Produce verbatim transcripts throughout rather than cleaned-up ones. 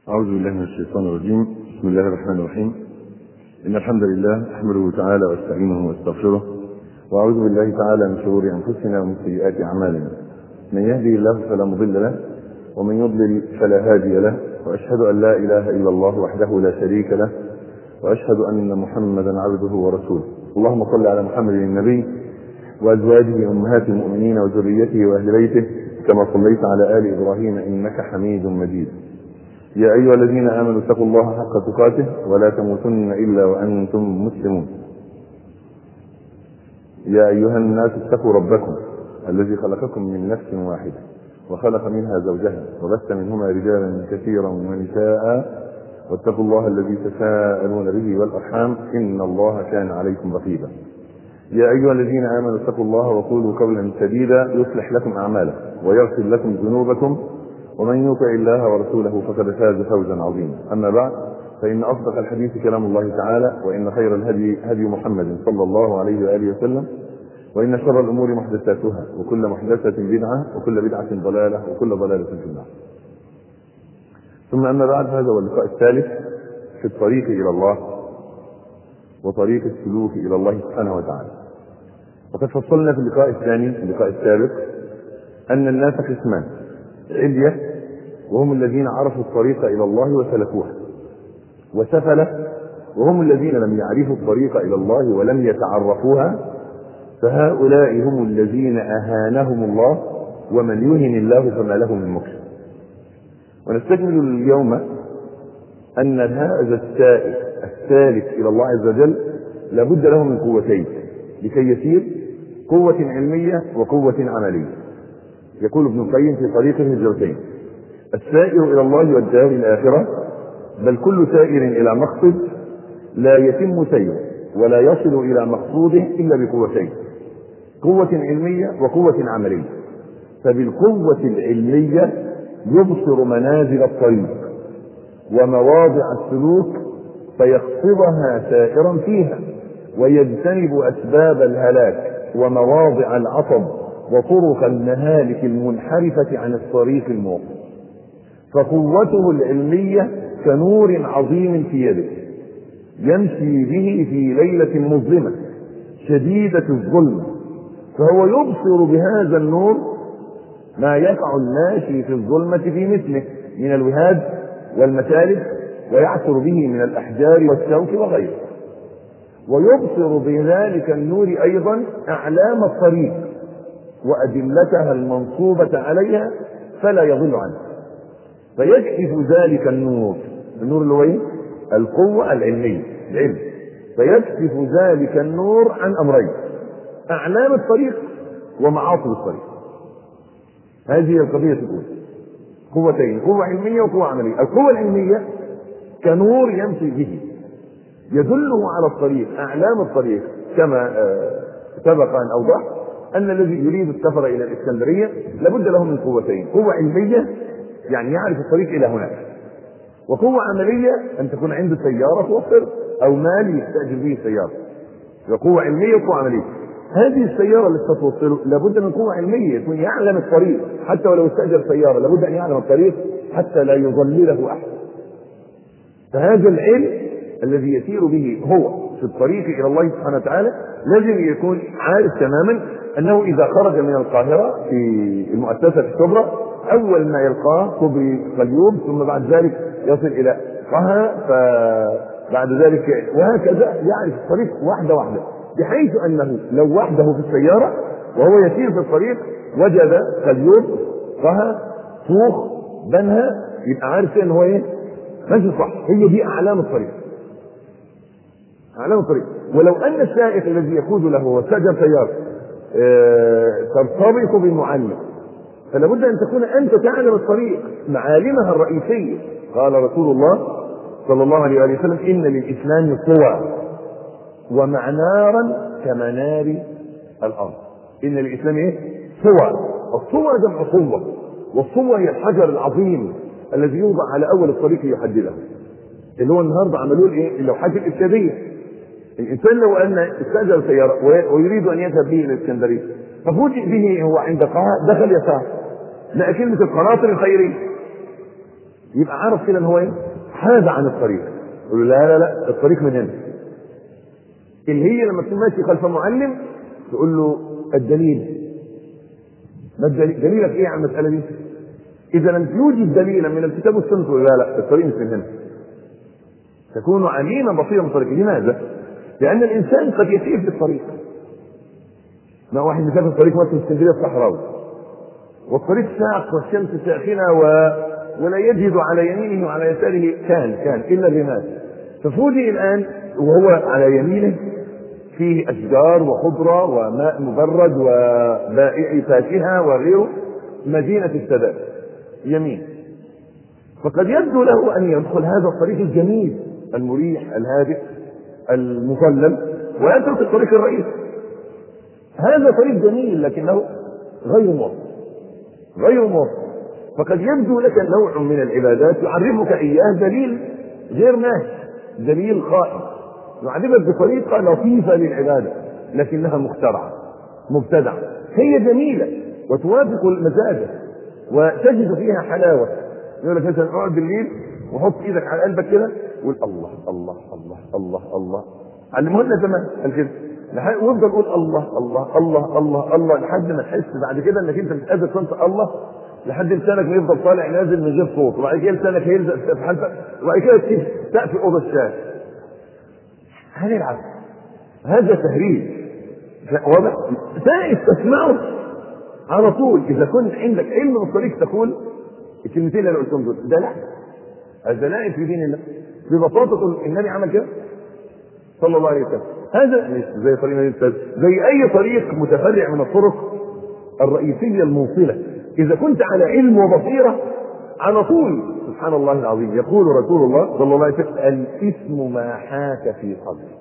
أعوذ بالله من الشيطان الرجيم. بسم الله الرحمن الرحيم. إن الحمد لله أحمده تعالى واستعينه واستغفره، وأعوذ بالله تعالى من شرور أنفسنا ومن سيئات أعمالنا. من يهدي الله فلا مضل له، ومن يضلل فلا هادي له، وأشهد أن لا إله إلا الله وحده لا شريك له، وأشهد أن محمدا عبده ورسوله. اللهم صل على محمد النبي وأزواجه أمهات المؤمنين وذريته وأهل بيته كما صليت على آل إبراهيم إنك حميد مجيد. يا أيها الذين آمنوا اتقوا الله حق تقاته ولا تموتن إلا وأنتم مسلمون. يا أيها الناس اتقوا ربكم الذي خلقكم من نفس واحدة وخلق منها زوجها وبث منهما رجالا كثيرا ونساء، واتقوا الله الذي تساءلون به والأرحام إن الله كان عليكم رقيبا. يا أيها الذين آمنوا اتقوا الله وقولوا قولا سديدا يصلح لكم أعمالكم ويغفر لكم ذنوبكم، ومن يطع الله ورسوله فقد فاز فوزا عظيما. أما بعد، فإن أصدق الحديث كلام الله تعالى، وإن خير الهدي هدي محمد صلى الله عليه وآله وسلم، وإن شر الأمور محدثاتها، وكل محدثة بدعة، وكل بدعة ضلالة، وكل ضلالة في النار. ثم أما بعد، هذا هو اللقاء الثالث في الطريق إلى الله وطريق السلوك إلى الله سبحانه وتعالى. وقد فصلنا في اللقاء الثاني في اللقاء السابق أن الناس قسمان: علية وهم الذين عرفوا الطريق إلى الله وسلكوها، وسفلة وهم الذين لم يعرفوا الطريق إلى الله ولم يتعرفوها، فهؤلاء هم الذين أهانهم الله، ومن يهن الله فما له من مكرم. ونستكمل اليوم أن هذا السائل السالك إلى الله عز وجل لابد له من قوتين لكي يسير: قوة علمية وقوة عملية. يقول ابن القيم في طريقه الجوتين: السائر إلى الله والدار الآخرة، بل كل سائر إلى مقصد لا يتم سيره ولا يصل إلى مقصوده إلا بقوتين: قوة علمية وقوة عملية. فبالقوة العلمية يبصر منازل الطريق ومواضع السلوك فيقصدها سائرا فيها، ويجتنب أسباب الهلاك ومواضع العطب وطرق المهالك المنحرفة عن الطريق الموصل. فقوته العلمية كنور عظيم في يده يمشي به في ليلة مظلمة شديدة الظلمة، فهو يبصر بهذا النور ما يقع الماشي في الظلمة في مثله من الوهاد والمسالك، ويعثر به من الأحجار والشوك وغيره. ويبصر بذلك النور أيضا أعلام الطريق وأدلتها المنصوبة عليها فلا يضل عنها، فيكشف ذلك النور النور اللي هو ايه؟ القوة العلمية، العلم. فيكشف ذلك النور عن أمرين: أعلام الطريق ومعاصر الطريق. هذه القضية الأولى، قوتين: قوة علمية وقوة عملية. القوة العلمية كنور يمشي به يدله على الطريق، أعلام الطريق، كما سبق أن أوضح أن الذي يريد السفر إلى الإسكندرية لابد له من قوتين: قوة علمية يعني يعرف الطريق إلى هناك، وقوة عملية أن تكون عنده سيارة توصل أو مال يستأجر به السيارة. وقوة علمية وقوة عملية. هذه السيارة اللي ستوصله لابد من قوة علمية، يكون يعلم الطريق، حتى ولو استأجر سيارة لابد أن يعلم الطريق حتى لا يضلله أحد. فهذا العلم الذي يسير به هو في الطريق إلى الله سبحانه وتعالى لازم يكون عارف تماما أنه إذا خرج من القاهرة في المؤسسة الكبرى أول ما يلقاه كوبري قليوب، ثم بعد ذلك يصل إلى طه، فبعد ذلك وهكذا يعرف الطريق واحدة واحدة، بحيث أنه لو وحده في السيارة وهو يسير في الطريق وجد قليوب طه فوخ بنها يبقى عارف أنه هو إيه؟ ماشي صح. هي دي أعلام الطريق، أعلام الطريق. ولو أن السائق الذي يقود له واستأجر سيارة اه ترتبط بالمعلم، فلا بد أن تكون أنت تعلم الطريق معالمها الرئيسية. قال رسول الله صلى الله عليه وسلم: إن للإسلام قوى ومعنارا كمنار الأرض. إن للإسلام إيه؟ قوى. القوى جمع قوة، والقوة هي الحجر العظيم الذي يوضع على أول الطريق يحدده، اللي هو النهارده عملوه الايه؟ اللوحات الإرشادية. الإنسان لو أن استأجر سيارة ويريد أن يذهب به إلى الإسكندرية ففوجئ به هو عند قاعة دخل يسار لقى كلمة القناطر الخيرية، يبقى عارف كده ان هو ايه؟ حاد عن الطريق. يقول له لا لا لا الطريق من هنا. اللي هي لما تكون ماشي خلف معلم تقول له الدليل. ما الدليل؟ دليلك ايه على المساله دي؟ اذا لم يوجد دليلا من الكتاب والسنه تقول لا لا الطريق مش من هنا. تكون عليما بصيرا من الطريق. لماذا؟ لان الانسان قد يسير في الطريق. ما واحد مسافر الطريق مثلا في اسكندريه الصحراوي والطريق شاق والشمس ساخنه و... ولا يجد على يمينه وعلى يساره كان كان الا الرمال. ففوجئ الان وهو على يمينه فيه اشجار وخضره وماء مبرد وبائع فاكهه وغيره، مدينه السادات يمين. فقد يبدو له ان يدخل هذا الطريق الجميل المريح الهادئ المظلل ويترك الطريق الرئيسي. هذا طريق جميل لكنه غير موفق غير موفق. فقد يبدو لك نوع من العبادات يعرفك اياه دليل غير ناهي، دليل خائن، يعرفك بطريقه لطيفه للعباده لكنها مخترعه مبتدعه. هي جميله وتوافق المزاج وتجد فيها حلاوه. يقول لك مثلا اقعد بالليل وحط ايدك على قلبك كده وقول الله الله الله الله الله. علموه لنا زمان قال كده، وافضل قول الله الله الله الله الله لحد ما تحس بعد كده انك انت مش قادر تنطق الله، لحد لسانك ما يفضل طالع نازل من غير صوت، وبعد كده لسانك هيلزق في حلقك، وبعد كده تسيب تقفل اوضه الشاي. هنلعب هذا تهريج واضح. سائل تسمعه على طول. اذا كنت عندك علم بالطريق تقول الكلمتين اللي قلتهم دول ده لا، هذا لا في دين الله. ببساطه تقول النبي عمل كده صلى الله عليه وسلم. هذا مش زي طريق الانسان، زي اي طريق متفرع من الطرق الرئيسيه الموصله. اذا كنت على علم وبصيره على طول سبحان الله العظيم. يقول رسول الله صلى الله عليه وسلم الاسم ما حاك في صدرك.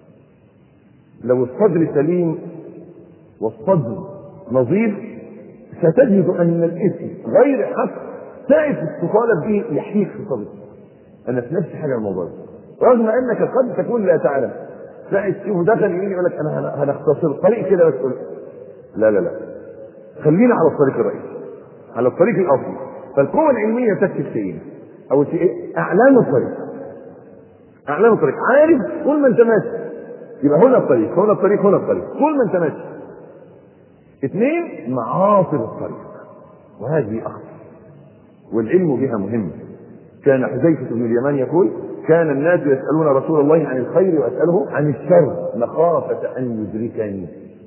لو الصدر سليم والصدر نظيف ستجد ان الاسم غير حق سائف تطالب به يحيك في صدرك. انا في نفس حاجه الموضوع ده، رغم انك قد تكون لا تعلم. سائف تشوفه دخل يمين يقول لك انا هنختصر الطريق كده بس تقول لا لا لا خلينا على الطريق الرئيسي على الطريق الاصلي. فالقوه العلميه تكتب شيئين. اول شيء اعلام الطريق. اعلام الطريق عارف طول ما انت ماشي يبقى هنا الطريق هنا الطريق هنا الطريق طول ما انت ماشي. اثنين معاصر الطريق وهذه اخطر والعلم بها مهم. كان حذيفه بن اليمان يقول كان الناس يسالون رسول الله عن الخير واساله عن الشر مخافه ان يدركني.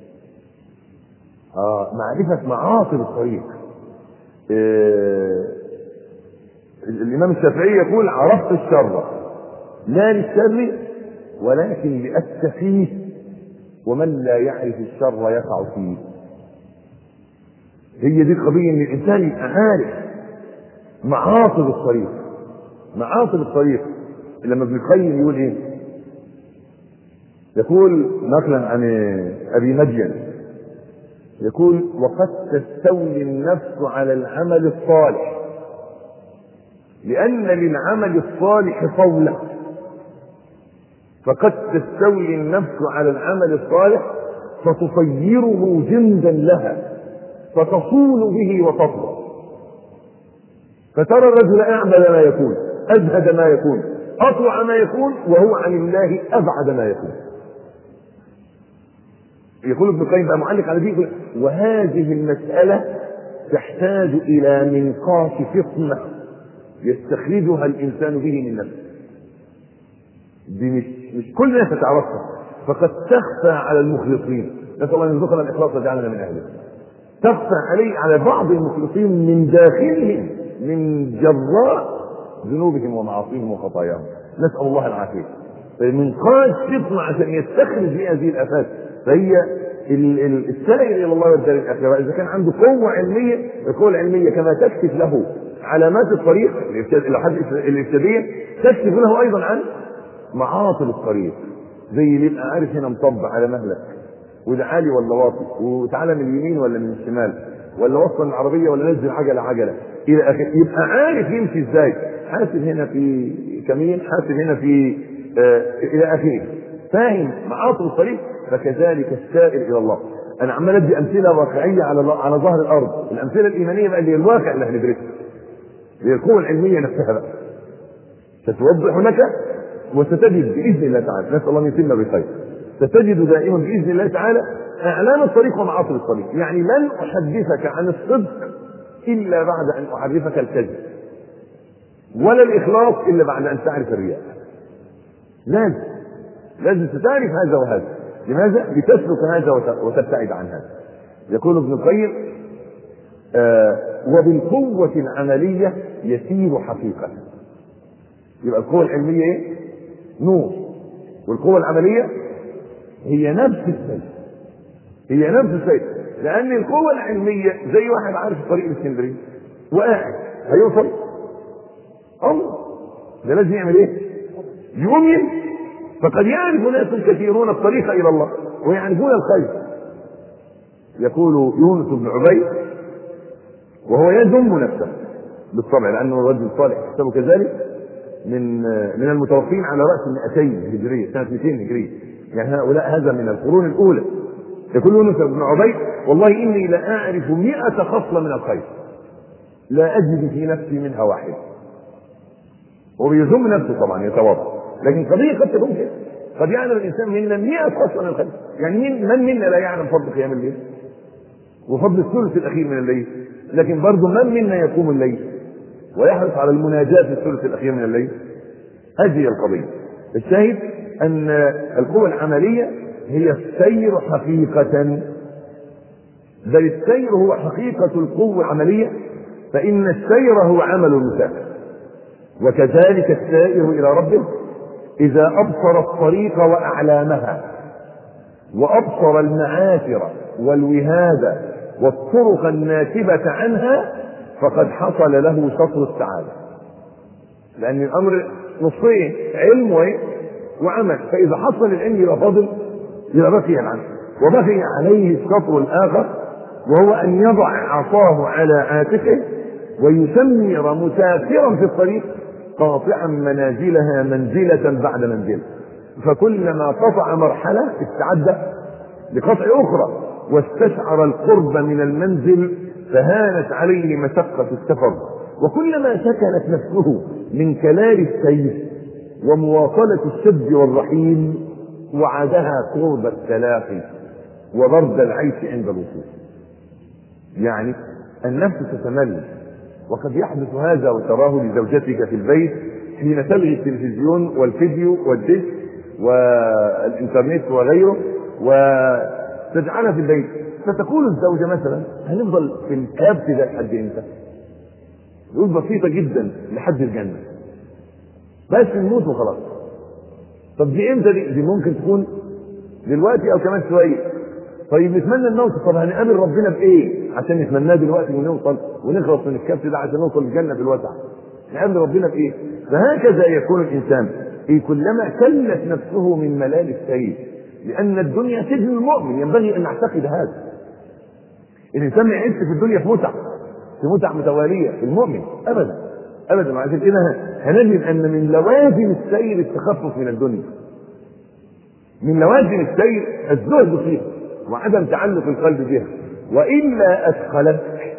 آه معرفه معاصر الطريق. آه الامام الشافعي يقول عرفت الشر لا للشر ولكن لأتقيه ومن لا يعرف الشر يقع فيه. هي دي القضيه ان الانسان يبقى عارف معاصر الطريق. معاصر الطريق لما ابن القيم يقول ايه؟ يقول نقلا عن ابي مدين يقول وقد تستولي النفس على العمل الصالح لان للعمل الصالح صولة. فقد تستولي النفس على العمل الصالح فتصيره جندا لها فتصول به وتطلع. فترى الرجل اعمل ما يكون ازهد ما يكون اطوع ما يكون وهو عن الله ابعد ما يكون. يقول ابن القيم بقى معلق على دي وهذه المساله تحتاج الى منقاش فطنه يستخرجها الانسان به من نفسه. دي مش مش كل الناس تعرفها. فقد تخفى على المخلصين. نسال الله ان يرزقنا الاخلاص ويجعلنا من اهله. تخفى عليه على بعض المخلصين من داخلهم من جراء ذنوبهم ومعاصيهم وخطاياهم. نسال الله العافيه. منقاش فطنه عشان يستخرج بهذه الافات. فهي السائر الى الله والدار الاخره اذا كان عنده قوه علميه، القوه العلميه كما تكشف له علامات الطريق الارشاديه تكشف له ايضا عن معاصر الطريق. زي اللي يبقى عارف هنا مطبع على مهلك وده عالي ولا واطي وتعالى من اليمين ولا من الشمال ولا وصل العربيه ولا نزل عجله عجله الى اخره. يبقى عارف يمشي ازاي، حاسب هنا في كمين حاسب هنا في آه الى اخره. فاهم معاصر الطريق. فكذلك السائر الى الله. انا عمال ادي امثله واقعيه على على ظهر الارض. الامثله الايمانيه بقى اللي هي الواقع اللي هندرسه. هي القوة العلمية نفسها بقى ستوضح لك، وستجد بإذن الله تعالى، نسأل الله أن يتم بخير، ستجد دائما بإذن الله تعالى إعلان الطريق ومعاصي الطريق. يعني لن أحدثك عن الصدق إلا بعد أن أعرفك الكذب، ولا الإخلاص إلا بعد أن تعرف الرياء. لازم لازم تعرف هذا وهذا. لماذا؟ لتسلك هذا وتبتعد عن هذا. يقول ابن القيم آه وبالقوة العملية يسير حقيقة. يبقى القوة العلمية ايه؟ نور، والقوة العملية هي نفس الشيء، هي نفس الشيء. لأن القوة العلمية زي واحد عارف طريق الاسكندرية وقاعد هيوصل عمره، ده لازم يعمل ايه؟ يقوم يمشي. فقد يعرف ناس كثيرون الطريق إلى الله ويعرفون الخير. يقول يونس بن عبيد وهو يذم نفسه بالطبع لأنه رجل صالح يحسبه كذلك، من من المتوفين على رأس مئتين هجرية، سنة مئتين هجرية، يعني هؤلاء هذا من القرون الأولى. يقول يونس بن عبيد والله إني لا أعرف مئة خصلة من الخير لا أجد في نفسي منها واحدة. وبيذم نفسه طبعا يتواضع، لكن قضية قد تكون كده، قد يعلم الإنسان منا مئة خصلة من الخير. يعني من, من منا لا يعلم فضل قيام الليل وفضل الثلث الأخير من الليل، لكن برضه من منا يقوم الليل ويحرص على المناجاة في الثلث الأخير من الليل. هذه القضية. الشاهد أن القوة العملية هي السير حقيقة، بل السير هو حقيقة القوة العملية، فإن السير هو عمل المسافر. وكذلك السائر إلى ربه إذا أبصر الطريق وأعلامها وأبصر المعاثر والوهاد والطرق الناتبة عنها فقد حصل له شطر السعادة. لأن الأمر نصين، علم وعمل، فإذا حصل العلم يبقى فاضل، يبقى بقي العمل، وبقي عليه الشطر الآخر وهو أن يضع عصاه على عاتقه ويسمر مسافرا في الطريق قاطعا منازلها منزلة بعد منزلة، فكلما قطع مرحلة استعد لقطع أخرى واستشعر القرب من المنزل فهانت عليه مشقة السفر. وكلما سكنت نفسه من كلال السير ومواصلة الشد والرحيل وعدها قرب التلاقي وبرد العيش عند الوصول. يعني النفس تتمل، وقد يحدث هذا وتراه لزوجتك في البيت حين تلغي التلفزيون والفيديو والدش والإنترنت وغيره وتجعلها في البيت، فتقول الزوجة مثلا هنفضل في الكابت ده لحد امتى؟ يقول بسيطة جدا، لحد الجنة، بس نموت وخلاص. طب دي امتى دي؟ دي ممكن تكون دلوقتي او كمان شوية. طيب نتمنى الموت، طب هنقابل ربنا بايه عشان نتمناه دلوقتي ونوصل ونخلص من الكبت ده عشان نوصل الجنة بالوسع؟ نقابل ربنا بايه؟ فهكذا يكون الانسان إيه كلما كلت نفسه من ملال السير، لان الدنيا سجن المؤمن، ينبغي ان نعتقد هذا. الانسان ما يعيش في الدنيا في متع في متع متوالية في المؤمن ابدا ابدا. وعشان كده هنجد ان من لوازم السير التخفف من الدنيا، من لوازم السير الزهد فيها وعدم تعلق القلب بها، والا اثقلتك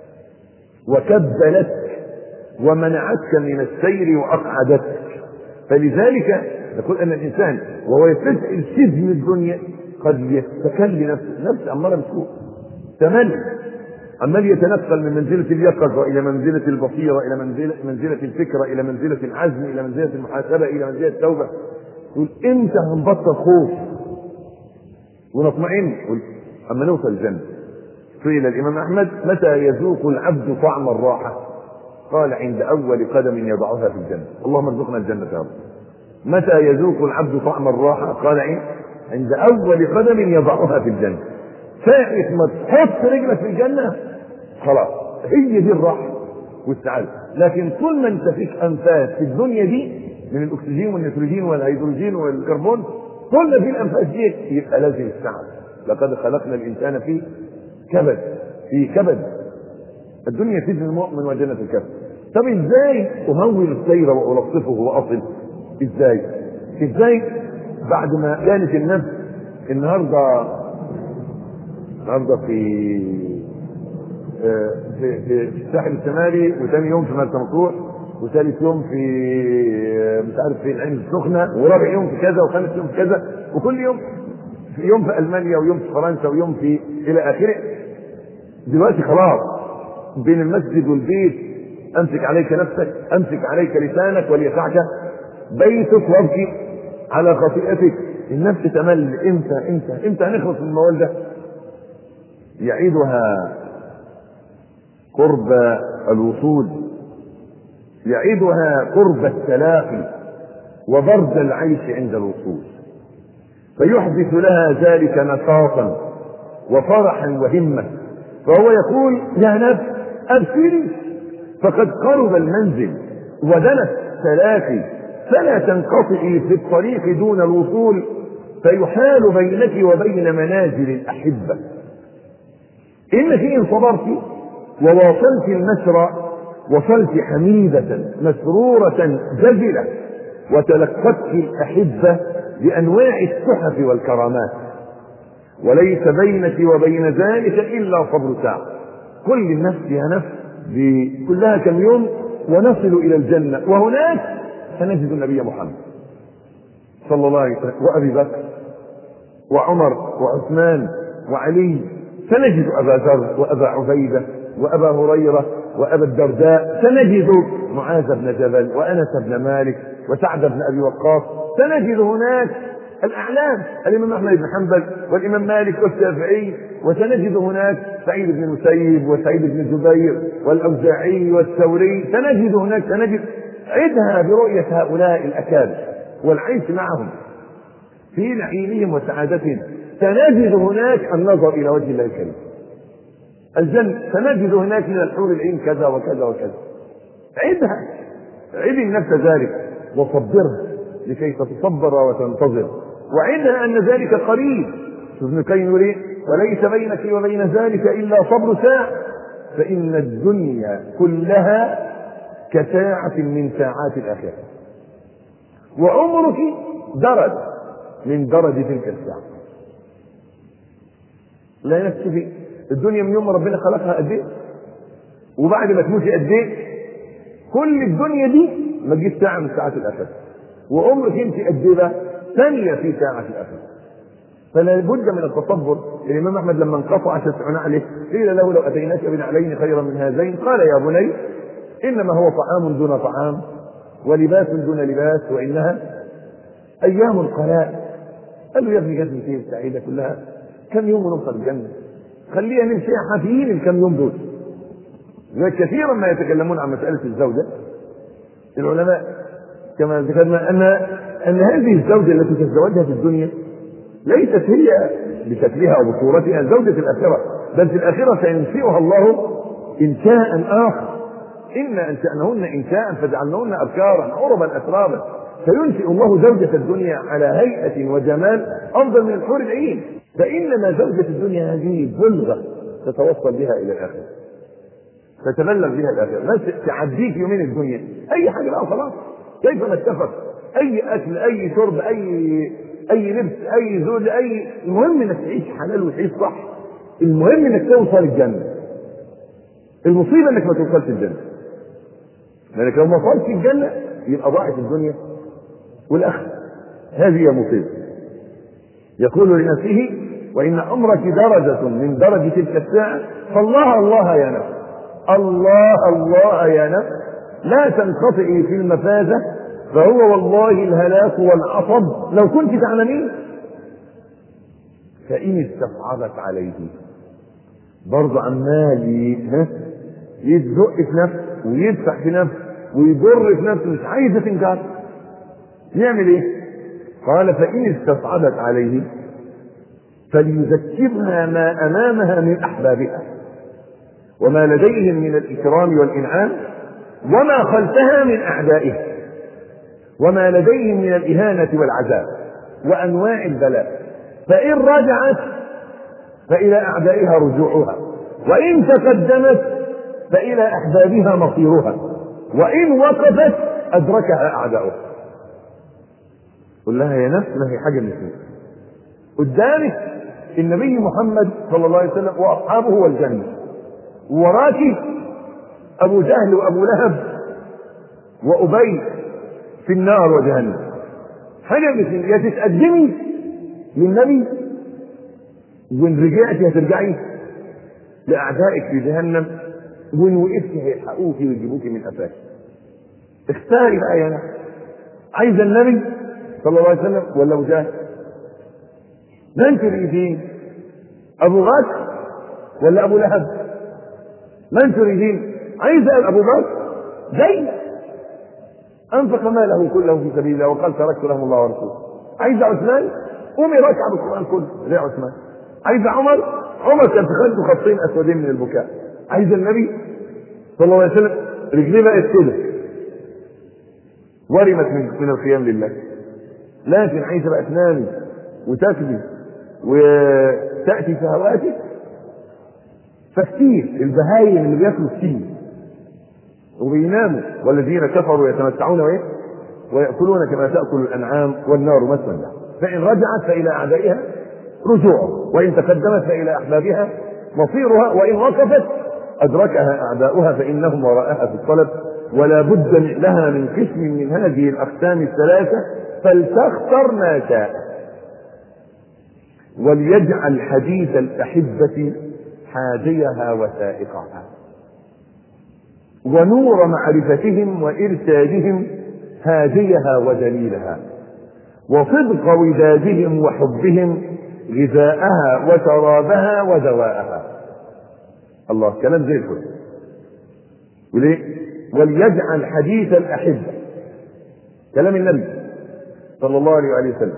وكبلتك ومنعتك من السير واقعدتك. فلذلك نقول ان الانسان وهو يستشعر سجن الدنيا قد يستكل نفسه، نفس اماره بسوء، تمل، عمال يتنقل من منزلة اليقظة إلى منزلة البصيرة، إلى منزلة منزلة الفكرة، إلى منزلة العزم، إلى منزلة المحاسبة، إلى منزلة التوبة. يقول إمتى هنبطل خوف ونطمئن؟ يقول أما نوصل الجنة. قيل الإمام أحمد متى يذوق العبد طعم الراحة؟ قال عند أول قدم يضعها في الجنة. اللهم ارزقنا الجنة يا رب. متى يذوق العبد طعم الراحة؟ قال عند أول قدم يضعها في الجنة. ساعة ما تحط رجلك في الجنة خلاص هي دي الراحة والسعادة. لكن طول ما انت فيك أنفاس في الدنيا دي من الأكسجين والنيتروجين والهيدروجين والكربون، طول ما في الأنفاس دي يبقى لازم السعادة. لقد خلقنا الإنسان في كبد، في كبد. الدنيا سجن المؤمن وجنة الكافر. طب ازاي أهول السير وألطفه وأصل؟ ازاي؟ ازاي بعد ما كانت النفس النهارده النهارده في في, في, في الساحل الشمالي، وثاني يوم في مرسى مطروح، وثالث يوم في مش عارف في العين السخنه، ورابع يوم في كذا، وخامس يوم في كذا، وكل يوم في يوم في المانيا، ويوم في فرنسا، ويوم في الى اخره. دلوقتي خلاص بين المسجد والبيت امسك عليك نفسك، امسك عليك لسانك وليسعك بيتك وابكي على خطيئتك. النفس تمل. امتى امتى امتى هنخلص من الموال ده؟ يعيدها قرب الوصول، يعيدها قرب التلاقي وبرد العيش عند الوصول، فيحدث لها ذلك نشاطا وفرحا وهمة. فهو يقول يا نفس أبشري فقد قرب المنزل ودنت التلاقي، فلا تنقطعي في الطريق دون الوصول، فيحال بينك وبين منازل الأحبة. إنك إن صبرت وواصلت المسرى وصلت حميدة مسرورة جزلة، وتلقتك الأحبة بأنواع التحف والكرامات، وليس بينك وبين ذلك إلا صبر ساعة. كل النفس يا نفس كلها كم يوم ونصل إلى الجنة، وهناك سنجد النبي محمد صلى الله عليه وسلم، وأبي بكر وعمر وعثمان وعلي، سنجد أبا ذر وأبا عبيدة وأبا هريرة وأبا الدرداء، سنجد معاذ بن جبل وأنس بن مالك وسعد بن أبي وقاص، سنجد هناك الأعلام الإمام أحمد بن حنبل والإمام مالك والشافعي، وسنجد هناك سعيد بن المسيب وسعيد بن جبير والأوزاعي والثوري، سنجد هناك سنجد عدها برؤية هؤلاء الأكابر والعيش معهم في نعيمهم وسعادتهم. سنجد هناك النظر إلى وجه الله الكريم الجنة، سنجد هناك من الحور العين كذا وكذا وكذا. عدها، عد النفس ذلك وصبرها لكي تتصبر وتنتظر، وعدها أن ذلك قريب. ابن القيم يقول ايه؟ وليس بينك وبين ذلك إلا صبر ساعة، فإن الدنيا كلها كساعة من ساعات الآخرة، وعمرك درجة من درجة تلك الساعة. لا نفسي الدنيا من يوم ما ربنا خلقها قد ايه، وبعد ما تموتي قد ايه. كل الدنيا دي ما تجيش ساعة من ساعات الآخرة، وعمرك انت قد ايه بقى؟ ثانية في ساعة الآخرة. فلا بد من التصبر. الإمام أحمد لما انقطع تسع نعله قيل له لو أتيناك بنعلين خيرا من هذين، قال يا بني إنما هو طعام دون طعام ولباس دون لباس، وإنها أيام قلائل. قال له يا ابني جاتني فيه السعيدة كلها كم يوم ونوصل الجنة، خلينا نمشي حافيين الكم يوم دول. كثيرا ما يتكلمون عن مسألة الزوجة العلماء كما ذكرنا أن أن هذه الزوجة التي تتزوجها في الدنيا ليست هي بشكلها أو بصورتها زوجة الآخرة، بل في الآخرة سينشئها الله إنشاء آخر. إنا أنشأنهن إنشاء فجعلنهن أبكارا عربا أترابا، فينشئ الله زوجة الدنيا على هيئة وجمال أفضل من الحور العين. فإنما زوجة الدنيا هذه بلغة تتوصل بها إلى الآخرة، تتبلغ بها الآخرة، بس تعديك يومين الدنيا أي حاجة بقى خلاص. كيف نتفق؟ أي أكل، أي شرب، أي أي لبس، أي زوج، أي المهم إنك تعيش حلال وتعيش صح. المهم إنك توصل الجنة. المصيبة إنك ما توصلش الجنة، لأنك لو ما وصلتش الجنة يبقى ضاعت الدنيا والآخرة. هذه مصيبة. يقول لنفسه وإن عمرك درجة من درجة تلك الساعة، فالله الله يا نفس، الله الله يا نفس، لا تنقطعي في المفازة، فهو والله الهلاك والعصب لو كنت تعلمين. فإن استصعبت عليه، برضه عمال يتزق في نفسه ويدفع في نفسه ويضر في نفسه، مش عايزة تنكر، يعمل ايه؟ قال فإن استصعبت عليه فليذكرها ما أمامها من أحبابها وما لديهم من الإكرام والإنعام، وما خلفها من أعدائها وما لديهم من الإهانة والعذاب وأنواع البلاء. فإن رجعت فإلى أعدائها رجوعها، وإن تقدمت فإلى أحبابها مصيرها، وإن وقفت أدركها أعدائها. قل لها يا نفس ما هي حاجة من الاثنين قدامك، النبي محمد صلى الله عليه وسلم وأصحابه والجنة، ووراك ابو جهل وابو لهب وابي في النار وجهنم. حاجه مثل يا تتقدمي للنبي وان رجعتي هترجعي لاعدائك في جهنم، وان وقفتي هيلحقوكي ويجيبوكي من قفاك. اختاري بقى يا ناس، عايزه النبي صلى الله عليه وسلم ولا ابو جهل؟ من تريدين؟ ابو بكر ولا ابو لهب؟ من تريدين؟ عايزه ابو بكر زي انفق ماله كله في سبيل الله وقال تركت لهم الله ورسوله. عايزه عثمان؟ قومي ركع بالقران كله زي عثمان. عايزه عمر؟ عمر كان في خده خطين اسودين من البكاء. عايزه النبي صلى الله عليه وسلم رجليه بقت كده ورمت من, من القيام لله. لكن عايزه بقى تنامي وتكبي وتاتي شهواتك فكتير. البهايم اللي بياكلوا كتير وبيناموا والذين كفروا يتمتعون وايه ويأكلون كما تأكل الأنعام والنار مثلا. فإن رجعت فإلى أعدائها رجوعها، وإن تقدمت فإلى أحبابها مصيرها، وإن وقفت أدركها أعداؤها فإنهم وراءها في الطلب، ولا بد لها من قسم من هذه الأقسام الثلاثة فلتختر ما شاء. وليجعل حديث الأحبة حاديها وسائقها، ونور معرفتهم وإرشادهم هاديها ودليلها، وصدق ودادهم وحبهم غذاءها وشرابها ودواءها. الله كلام زي الفل. وليه؟ وليجعل حديث الأحبة كلام النبي صلى الله عليه وسلم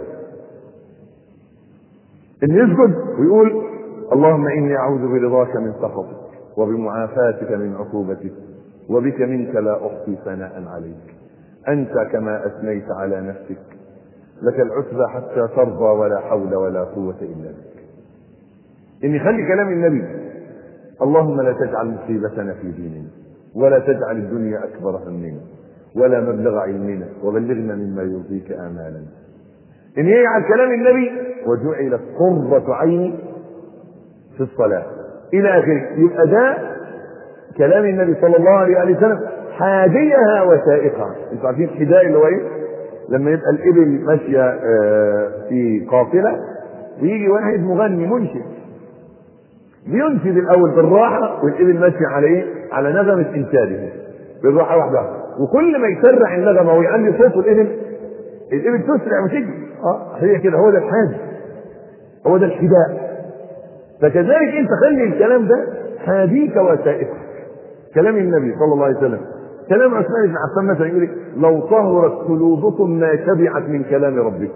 إن يسجد ويقول اللهم إني أعوذ برضاك من سخطك وبمعافاتك من عقوبتك وبك منك لا أحصي ثناء عليك أنت كما أثنيت على نفسك لك العتبى حتى ترضى ولا حول ولا قوة إلا بك. إن يخلي كلام النبي اللهم لا تجعل مصيبتنا في ديننا ولا تجعل الدنيا أكبر همنا ولا مبلغ علمنا وبلغنا مما يرضيك آمالنا. إن يجعل كلام النبي وجعلت قرة عيني في الصلاة إلى آخره. يبقى ده كلام النبي صلى الله عليه وسلم حاديها وسائقها. انتوا عارفين الحداء اللي هو ايه؟ لما يبقى الابل ماشيه في قافله ويجي واحد مغني منشد بينشد الاول بالراحه والابل ماشيه على ايه؟ على نغمه انشاده بالراحه واحده، وكل ما يسرع النغمه ويعلي صوته الابل الابل تسرع وتجري. اه هي كده، هو ده الحادي، هو ده الحداء. فكذلك انت خلي الكلام ده حاديك وسائقك. كلام النبي صلى الله عليه وسلم. كلام عثمان بن عفان مثلا يقول لو طهرت قلوبكم ما شبعت من كلام ربكم.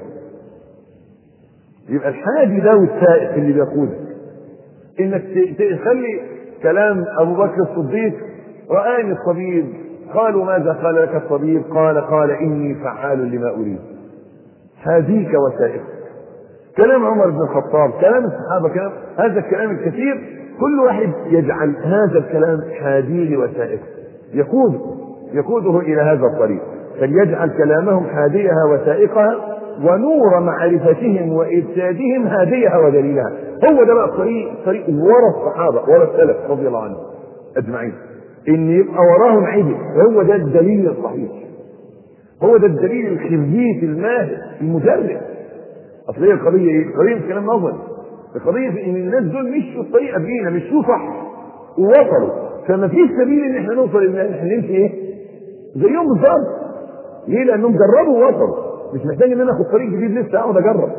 يبقى الحادي ده والسائق اللي بيقودك انك تخلي كلام ابو بكر الصديق رآني الطبيب قالوا ماذا قال لك الطبيب؟ قال قال اني فعال لما اريد. حاديك وسائقك. كلام عمر بن الخطاب، كلام الصحابه، كلام هذا الكلام الكثير كل واحد يجعل هذا الكلام حاديه وسائقه يقود يقوده الى هذا الطريق. فليجعل كلامهم حاديها وسائقها ونور معرفتهم وارشادهم هاديها ودليلها. هو ده بقى الطريق، طريق ورا الصحابه ورا السلف رضي الله عنهم اجمعين، ان يبقى وراهم عدل. هو ده الدليل الصحيح، هو ده الدليل الخبيث الماهر المجرد. اصل هي القضيه ايه؟ القضيه مش كلام نظري، القضيه ان الناس دول مشوا الطريق قبلينا، مشوا صح ووصلوا، فما فيش سبيل ان احنا نوصل ان احنا نمشي ايه؟ زيهم بالظبط. ليه؟ لانهم جربوا ووصلوا. مش محتاج ان انا اخد طريق جديد لسه اقعد اجرب.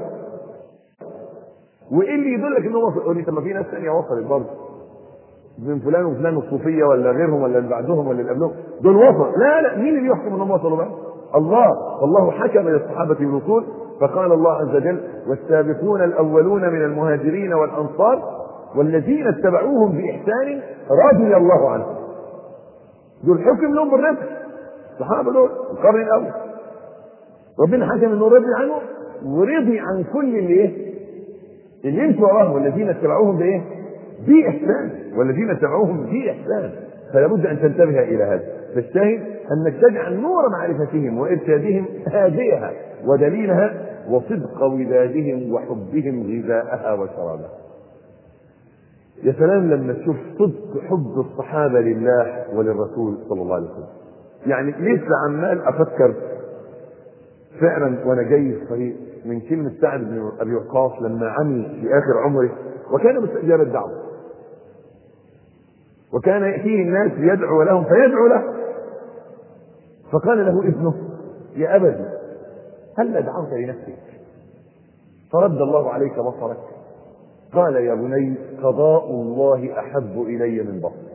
وايه اللي يدلك انهم وصلوا؟ يقول لي طب ما في ناس ثانيه وصلت برضه من فلان وفلان الصوفيه ولا غيرهم ولا اللي بعدهم ولا اللي قبلهم، دول وصلوا. لا لا، مين اللي يحكم انهم وصلوا بقى؟ الله. والله حكم للصحابه بالوصول فقال الله عز وجل والسابقون الاولون من المهاجرين والانصار والذين اتبعوهم باحسان رضي الله عنهم. دول حكم لهم بالرضا، الصحابه دول القرن الاول ربنا حكم انه رضي عنهم ورضي عن كل اللي ايه؟ اللي يمشوا وراهم. والذين اتبعوهم بايه؟ باحسان. والذين اتبعوهم باحسان. فلا بد ان تنتبه الى هذا. فالشاهد انك تجعل نور معرفتهم وارشادهم هاديها ودليلها وصدق ودادهم وحبهم غذاءها وشرابها. يا سلام لما تشوف صدق حب الصحابة لله وللرسول صلى الله عليه وسلم. يعني لسه عمال افكر فعلا وانا جاي في الطريق من كلمة سعد بن ابي وقاص لما عمي في اخر عمره وكان مستجاب الدعوة، وكان يأتيه الناس ليدعو لهم فيدعو له، فقال له ابنه يا أبدي هل دعوت لنفسك؟ فرد الله عليك بصرك. قال يا بني قضاء الله أحب إلي من بصري.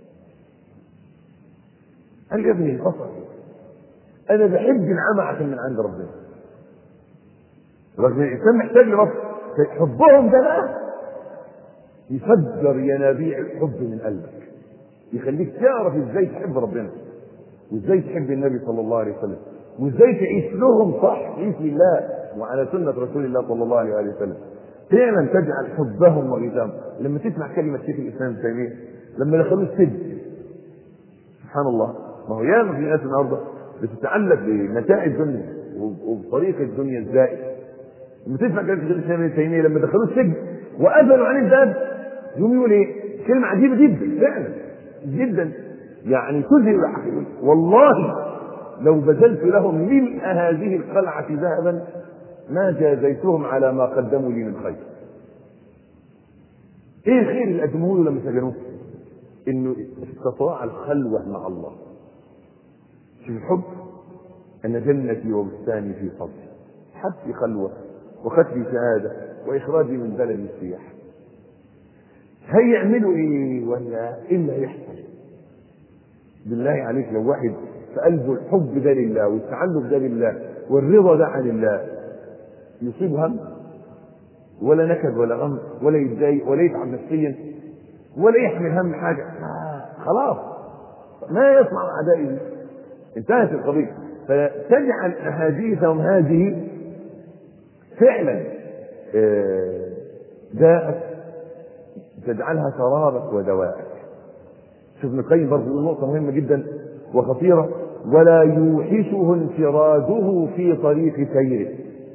قال يا ابني البصر أنا بحب العمى عشان من عند ربنا. رغم الإنسان محتاج لبصر، حبهم ده بقى يفجر ينابيع الحب من قلبك، يخليك تعرف ازاي تحب ربنا وازاي تحب النبي صلى الله عليه وسلم وازاي تعيش لهم صح في الله وعلى سنة رسول الله صلى الله عليه وسلم. فعلا تجعل حبهم وغيظهم. لما تسمع كلمة شيخ الإسلام ابن تيمية لما دخلوا السجن، سبحان الله، ما هو ياما في ناس النهارده بتتعلق بمتاع الدنيا وبطريق الدنيا الزائد. لما تسمع كلمة شيخ الإسلام ابن تيمية لما دخلوا السجن وقفلوا عن الباب يقوم يقول ايه؟ كلمة عجيبة جدا فعلا جدا، يعني تذهل العقل. والله لو بذلت لهم ملء هذه القلعة ذهبا ما جازيتهم على ما قدموا لي من خير. ايه الخير اللي قدموه له لما سجنوه؟ انه استطاع الخلوة مع الله. شوف الحب، ان جنتي وبستاني في فضلي، حبسي خلوة وختمي شهادة واخراجي من بلد السياح. هيعملوا ايه ولا ايه اللي هيحصل؟ بالله عليك لو واحد في قلبه الحب ده لله والتعلق ده لله والرضا ده عن الله يصيب هم ولا نكد ولا غم ولا يتضايق ولا يتعب نفسيا ولا يحمل هم حاجه، آه خلاص ما يسمع اعدائه، انتهت القضيه. فتجعل احاديثهم هذه فعلا داءك تجعلها شرابك ودواءك. شوف ابن القيم برضه نقطة مهمة جدا وخطيرة، ولا يوحشه انفراده في طريق سيره.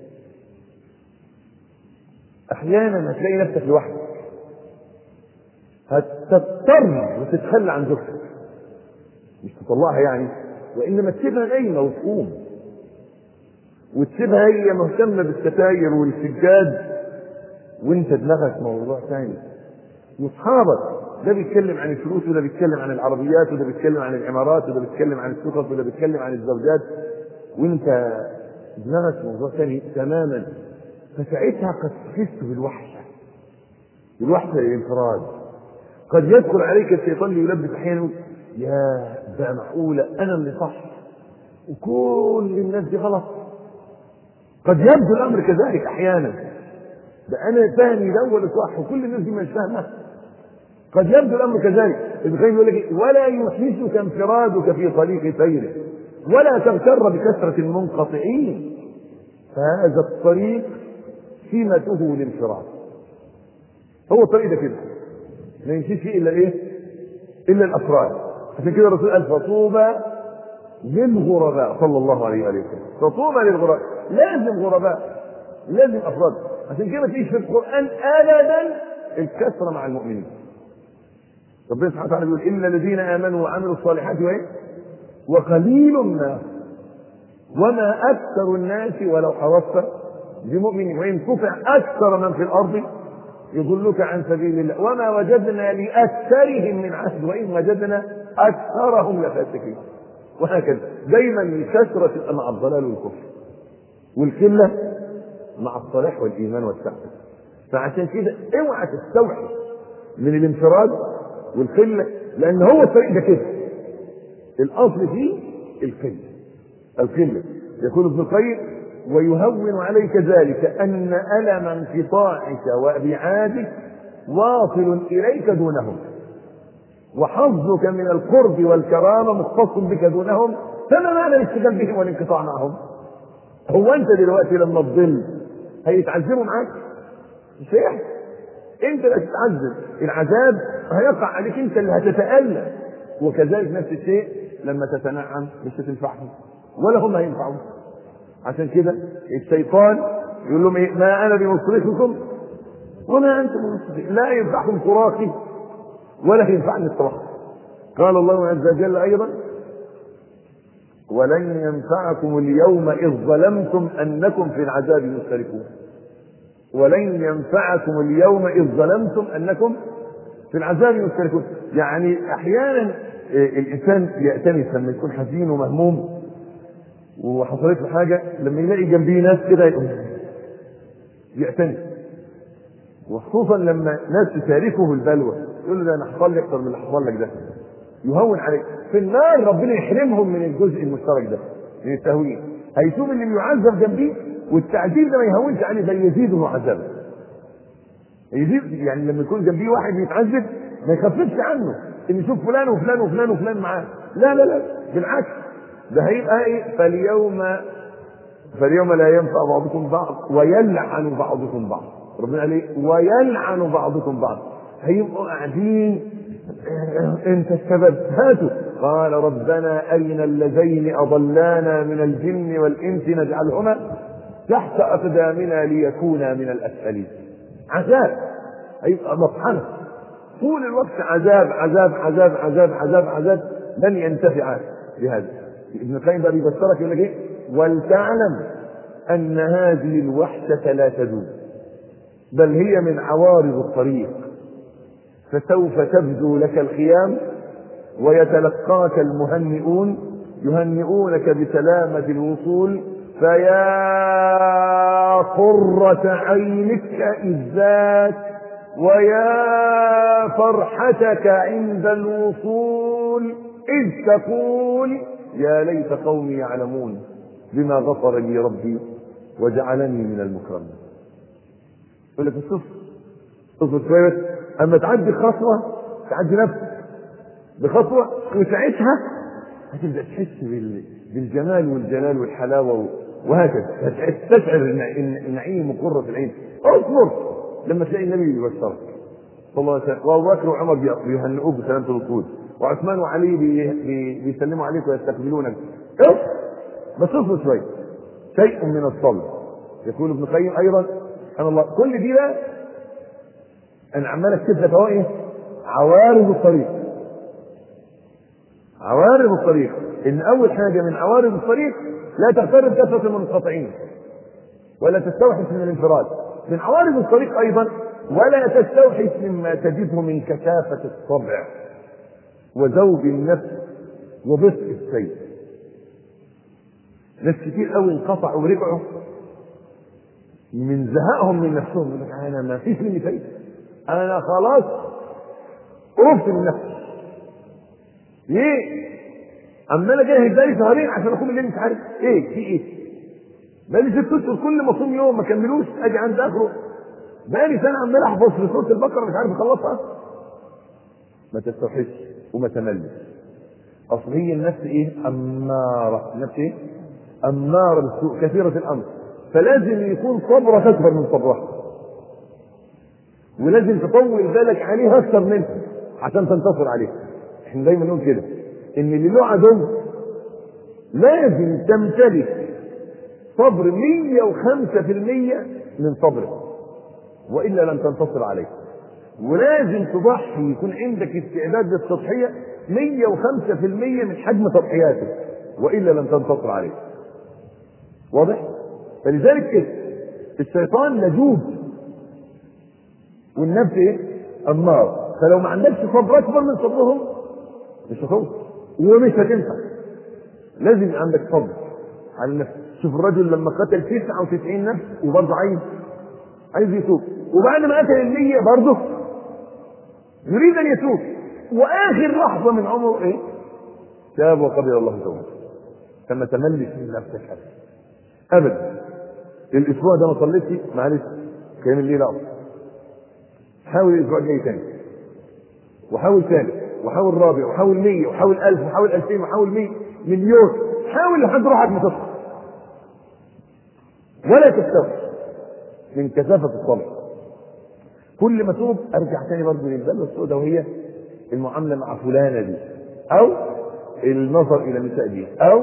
أحيانا هتلاقي نفسك لوحدك هتضطر وتتخلى عن زوجتك، مش تطلعها يعني، وإنما تسيبها نايمة وتقوم وتسيبها هي مهتمة بالستاير والسجاد وانت دماغك موضوع ثاني. واصحابك ده بيتكلم عن الفلوس وده بيتكلم عن العربيات وده بيتكلم عن العمارات وده بيتكلم عن السقف وده بيتكلم عن الزوجات وانت دماغك موضوع ثاني تماما. فساعتها قد تحس بالوحشه، بالوحشه الانفراد. قد يدخل عليك الشيطان ليلبس احيانا يقول يا ده معقوله انا اللي صح وكل الناس دي غلط. قد يبدو الامر كذلك احيانا، ده انا فاهمي الاول صح وكل الناس دي مش فاهمه. قد يبدو الامر كذلك. ابن القيم يقول لك ولا يوحشك انفرادك في طريق سيره ولا تغتر بكثره المنقطعين، فهذا الطريق سمته الانفراد. هو الطريق ده كده ما يمشيش فيه الا ايه؟ الا الافراد. عشان كده الرسول قال فطوبى للغرباء صلى الله عليه وسلم. فطوبى للغرباء، لازم غرباء، لازم افراد. عشان كده تيجي في القران ابدا الكثره مع المؤمنين. ربنا سبحانه وتعالى بيقول ان الذين امنوا وعملوا الصالحات وايه؟ وقليل ما وما اكثر الناس ولو حرصت بمؤمن وان تطع اكثر من في الارض يضلك عن سبيل الله وما وجدنا لاكثرهم من عهد وان وجدنا اكثرهم لفاسقين. وهكذا دايما الكثره مع الضلال والكفر والقله مع الصلاح والايمان والتقوى. فعشان كده اوعى تستوحي من الانفراد والقله، لان هو الطريق ده كده الاصل فيه القله. القله يقول ابن القيم ويهون عليك ذلك ان الم انقطاعك وابعادك واصل اليك دونهم وحظك من القرب والكرامه مختص بك دونهم. فما معنى الاشتغال بهم والانقطاع معهم؟ هو انت دلوقتي لما تضل هيتعذبوا معاك؟ مش هيحصل. انت اللي هتتعذب، العذاب هيقع عليك انت اللي هتتألم. وكذلك نفس الشيء لما تتنعم مش هتنفعهم ولا هم هينفعوك. عشان كده الشيطان يقول لهم ايه؟ ما انا بمصرخكم وما انتم بمعجزين، لا ينفعكم صراخي ولا ينفعني الصراخ. قال الله عز وجل ايضا: ولن ينفعكم اليوم اذ ظلمتم انكم في العذاب مشتركون. ولن ينفعكم اليوم اذ ظلمتم انكم في العذاب مشتركون. يعني احيانا الانسان يأتمس لما يكون حزين ومهموم وحصلت له حاجه، لما يلاقي جنبيه ناس كده يأتمس، وخصوصا لما ناس تشاركه البلوى، يقول له ده انا حصل لي اكتر من اللي حصل لك ده، يهون عليه. في النار ربنا يحرمهم من الجزء المشترك ده من التهوين، هيشوف اللي بيعذب جنبيه والتعذيب ده ما يهونش عليه، بل يزيده عذابا. يزيد يعني لما يكون جنبيه واحد بيتعذب ما يخففش عنه ان يشوف فلان وفلان وفلان وفلان معاه، لا لا لا بالعكس، ده هيبقى ايه؟ فاليوم فاليوم لا ينفع بعضكم بعض ويلعن بعضكم بعض. ربنا قال ايه؟ ويلعن بعضكم بعض. هيبقوا قاعدين انت السبب، هاتوا. قال ربنا أرنا اللذين أضلانا من الجن والإنس نجعلهما تحت أقدامنا ليكونا من الأسفلين. عذاب، هيبقى مطحنة طول الوقت، عذاب عذاب عذاب عذاب عذاب عذاب، لن ينتفع بهذا. ابن القيم بقى بيفسرك يقول لك ايه؟ ولتعلم أن هذه الوحشة لا تدوم، بل هي من عوارض الطريق، فسوف تبدو لك الخيام ويتلقاك المهنئون يهنئونك بسلامة الوصول، فيا قرة عينك إذ ذاك ويا فرحتك عند الوصول إذ تقول يا ليت قومي يعلمون بما غفر لي ربي وجعلني من المكرمين. يقول لك الصف اصبر شويه، اما تعدي خطوه تعدي نفسك بخطوه وساعتها هتبدا تحس بالجمال والجلال والحلاوه وهكذا، تشعر النعيم وقرة العين. اصبر لما تلاقي النبي يبشرك صلى الله عليه وسلم، وابو بكر وعمر بيهنئوك بسلامة الوصول، وعثمان وعلي بيسلموا عليك ويستقبلونك. اصبر بس اصبر شويه، شيء من الصبر. يقول ابن القيم ايضا سبحان الله، كل دي بقى انا عمال اكتب لك اهو ايه؟ عوارض الطريق. عوارض الطريق، ان اول حاجه من عوارض الطريق لا تغترب كثره المنقطعين ولا تستوحش من الانفراد. من عوارض الطريق ايضا ولا تستوحش مما تجده من كثافه الطبع وذوب النفس وبطء السير. ناس كتير قوي انقطعوا ورجعوا من زهقهم من نفسهم، يقول لك انا ما فيش مني فايده، انا خلاص قرفت من نفسي. ليه؟ اما انا جاهز بقالي شهرين عشان اقوم الليل مش عارف ايه في ايه، بقالي ست اشهر كل ما اصوم يوم ما كملوش اجي عند اخره، بقالي سنه عمال احفظ في سوره البقره مش عارف اخلصها. ما تستوحش وما تملش. اصل هي النفس ايه؟ اماره. النفس ايه؟ اماره بالسوء كثيره الامر، فلازم يكون صبرك اكبر من صبرها، ولازم تطول بالك عليها اكثر منها عشان تنتصر عليها. احنا دايما نقول كده ان اللي له عدو لازم تمتلك صبر مية وخمسة في المية من صبره والا لن تنتصر عليه، ولازم تضحي يكون عندك استعداد للتضحيه مية وخمسة في المية من حجم تضحياتك والا لن تنتصر عليه. واضح؟ فلذلك كده الشيطان لجوب والنفس ايه؟ امار، فلو ما عندكش صبر اكبر من صبرهم مش هتوصل ومش هتنفع. لازم يبقى عندك صبر على النفس. شوف الرجل لما قتل تسعة وتسعين نفس وبرضه عايز عايز يتوب، وبعد ما قتل المية برضه يريد ان يتوب، واخر لحظه من عمره ايه؟ تاب وقبل الله توبته. كما تملك من نفسك ابدا. الاسبوع ده ما صليتش معلش كان الليله اصلا، حاول الاسبوع الجاي تاني، وحاول ثالث، وحاول رابع، وحاول مية، وحاول ألف، وحاول ألفين، وحاول مية مليون، حاول لحد روحك ما تصل، ولا تستوحش من كثافه الصبر. كل ما توب ارجع تاني برضه للبلوى السوداء، وهي المعامله مع فلانه دي، او النظر الى النساء دي، او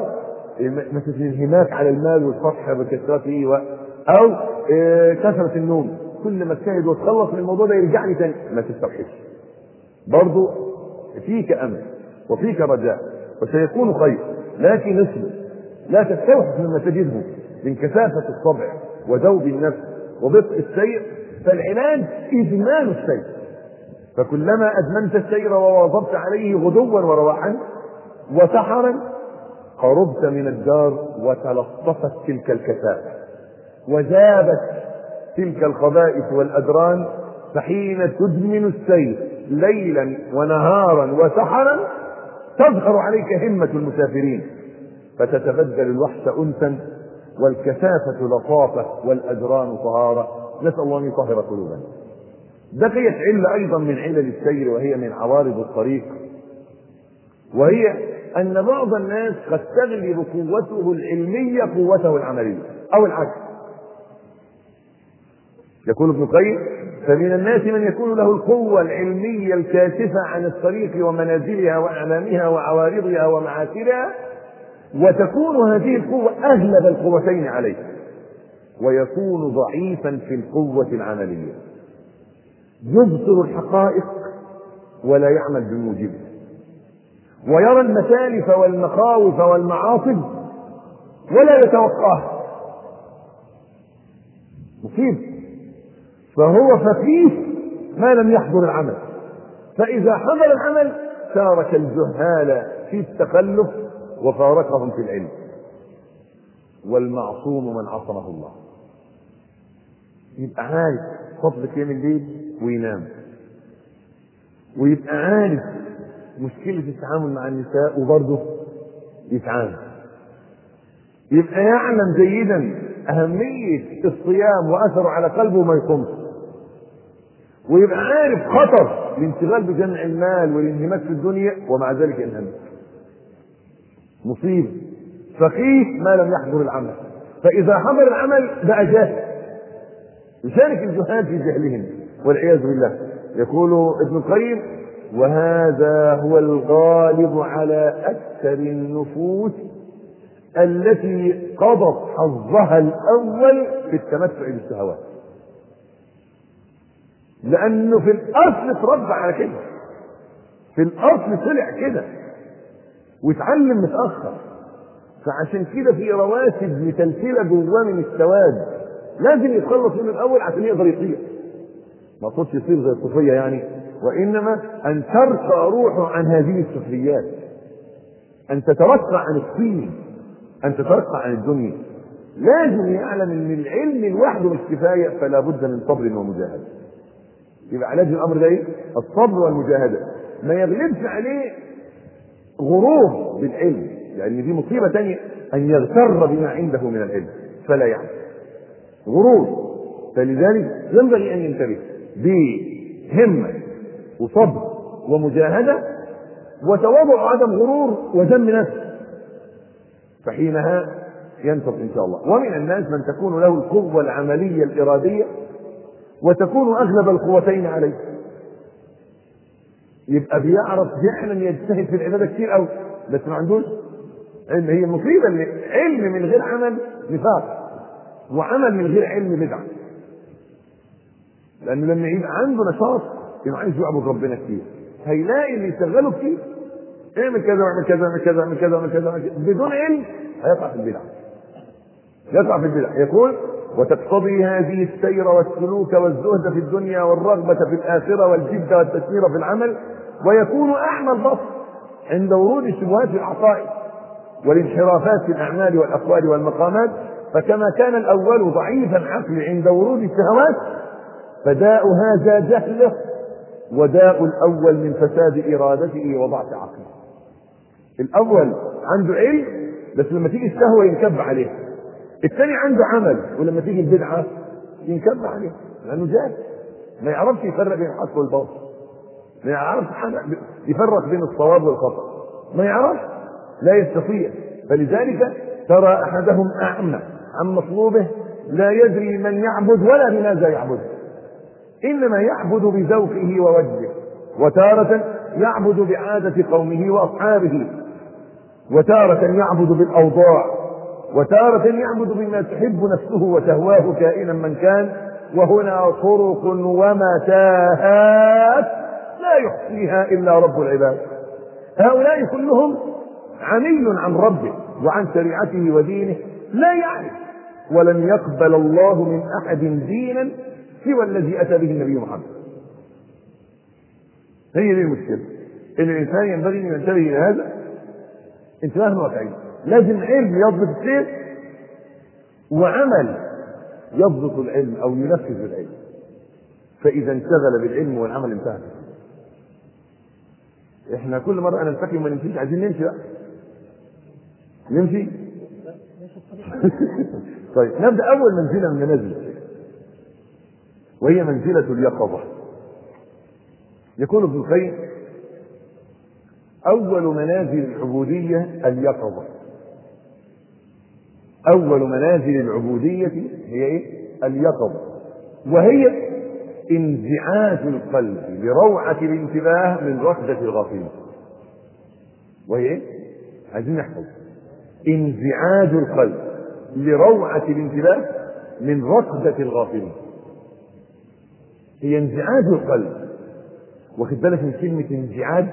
مثلا الانهماك على المال والفرح بكثرته، او كثره النوم. كل ما اجتهد واتخلص من الموضوع ده يرجع لي تاني، ما تستوحش. برضه فيك امل وفيك رجاء وسيكون خير، لكن اصبر، لا تستوحش مما تجده من كثافه الطبع وذوب النفس وبطء السير. فالعلاج ادمان السير، فكلما ادمنت السير وواظبت عليه غدوا ورواحا وسحرا قربت من الدار وتلطفت تلك الكثافه وذابت تلك الخبائث والادران. فحين تدمن السير ليلا ونهارا وسحرا تظهر عليك همه المسافرين، فتتبدل الوحش انسا والكثافه لطافه والادران طهاره. نسال الله ان يطهر قلوبنا. بقيت عله ايضا من علل السير وهي من عوارض الطريق، وهي ان بعض الناس قد تغلب قوته العلميه قوته العمليه او العكس. يقول ابن القيم: فمن الناس من يكون له القوه العلميه الكاشفه عن الطريق ومنازلها واعلامها وعوارضها ومعاكرها، وتكون هذه القوه اغلب القوتين عليه، ويكون ضعيفا في القوه العمليه، يبصر الحقائق ولا يعمل بموجبها، ويرى المسالف والمخاوف والمعاصب ولا يتوقاها. مصيب. فهو فقيه ما لم يحضر العمل، فإذا حضر العمل تارك الجهال في التخلف وفارقهم في العلم. والمعصوم من عصمه الله. يبقى عارف فضل قيام الليل وينام، ويبقى عارف مشكلة التعامل مع النساء وبرضه يتعامل، يبقى يعلم جيدا أهمية الصيام وأثره على قلبه وما يقومش، ويبقى عارف خطر الانشغال بجمع المال والانهماك في الدنيا ومع ذلك ينهمك. مصيبة. فقيه ما لم يحضر العمل، فإذا حضر العمل بقى جاهل، يشارك الجهال في جهلهم والعياذ بالله. يقول ابن القيم: وهذا هو الغالب على أكثر النفوس التي قضت حظها الأول في التمتع بالشهوات، لأنه في الأصل اتربى على كده، في الأصل طلع كده واتعلم متأخر، فعشان كده في رواسب متلتلة جواه من السواد لازم يتخلص من الأول عشان يقدر يطير. ما صوتش يصير زي الصوفية يعني، وإنما أن ترقى روحه عن هذه السفليات، أن تترقى عن الطين، أن تترقى عن الدنيا. لازم يعلم أن العلم لوحده مش كفاية، فلا بد من صبر ومجاهدة. يبقى علاج الأمر ده إيه؟ الصبر والمجاهدة. ما يغلبش عليه غرور بالعلم، لأن دي مصيبة تانية، أن يغتر بما عنده من العلم فلا يعلم. غرور. فلذلك ينبغي أن ينتبه بهمة وصبر ومجاهدة وتواضع وعدم غرور وذم نفس، فحينها ينتصر إن شاء الله. ومن الناس من تكون له القوة العملية الإرادية وتكون أغلب القوتين عليه، يبقى بيعرف فعلا يجتهد في العبادة كتير أوي بس ما عندوش علم. هي المصيبة ان علم من غير عمل نفاق، وعمل من غير علم بدعة. لأنه لما يبقى عنده نشاط يبقى عايز يعبد ربنا كتير، هيلاقي اللي يشغله كتير، اعمل كذا واعمل كذا واعمل كذا واعمل كذا واعمل كذا بدون علم، هيقع في البدع، يقع في البدع. يقول: وتقتضي هذه السير والسلوك والزهد في الدنيا والرغبة في الآخرة والجد والتسير في العمل، ويكون أعمى البصر عند ورود الشبهات في العقائد والانحرافات في الأعمال والأقوال والمقامات. فكما كان الأول ضعيف العقل عند ورود الشهوات، فداء هذا جهله، وداء الأول من فساد إرادته وضعف عقله. الأول عنده علم بس لما تيجي الشهوة ينكب عليه، الثاني عنده عمل ولما تيجي البدعة ينكب عليه، لأنه جاهل ما يعرفش يفرق بين الحق والباطل، ما يعرفش يفرق بين الصواب والخطأ، ما يعرفش، لا يستطيع. فلذلك ترى أحدهم أعمى عن مطلوبه، لا يدري من يعبد ولا بماذا يعبد، إنما يعبد بذوقه ووجهه، وتارة يعبد بعادة قومه وأصحابه، وتارة يعبد بالأوضاع، وتارة يعبد بما تحب نفسه وتهواه كائنا من كان، وهنا طرق ومتاهات لا يحصيها إلا رب العباد. هؤلاء كلهم عمي عن ربه وعن شريعته ودينه، لا يعرف ولن يقبل الله من أحد دينا سوى الذي أتى به النبي محمد. هي دي المشكلة، إن الإنسان ينبغي أن ينتبه إلى هذا انتباه واقعي. لازم علم يضبط الشيء وعمل يضبط العلم أو ينفذ العلم، فإذا انشغل بالعلم والعمل انتهى. احنا كل مرة أنا نلتقي وما نمشيش، عايزين نمشي بقى نمشي طيب نبدأ أول منزلة من منازل الشيء، وهي منزلة اليقظة. يقول ابن القيم: أول منازل العبودية اليقظة. أول منازل العبودية هي إيه؟ اليقظة، وهي انزعاج القلب لروعة الانتباه من ركضة الغافلين. وهي إيه؟ عايزين نحفظ: انزعاج القلب لروعة الانتباه من ركضة الغافلين. هي انزعاج القلب. واخد بالك من كلمة انزعاج؟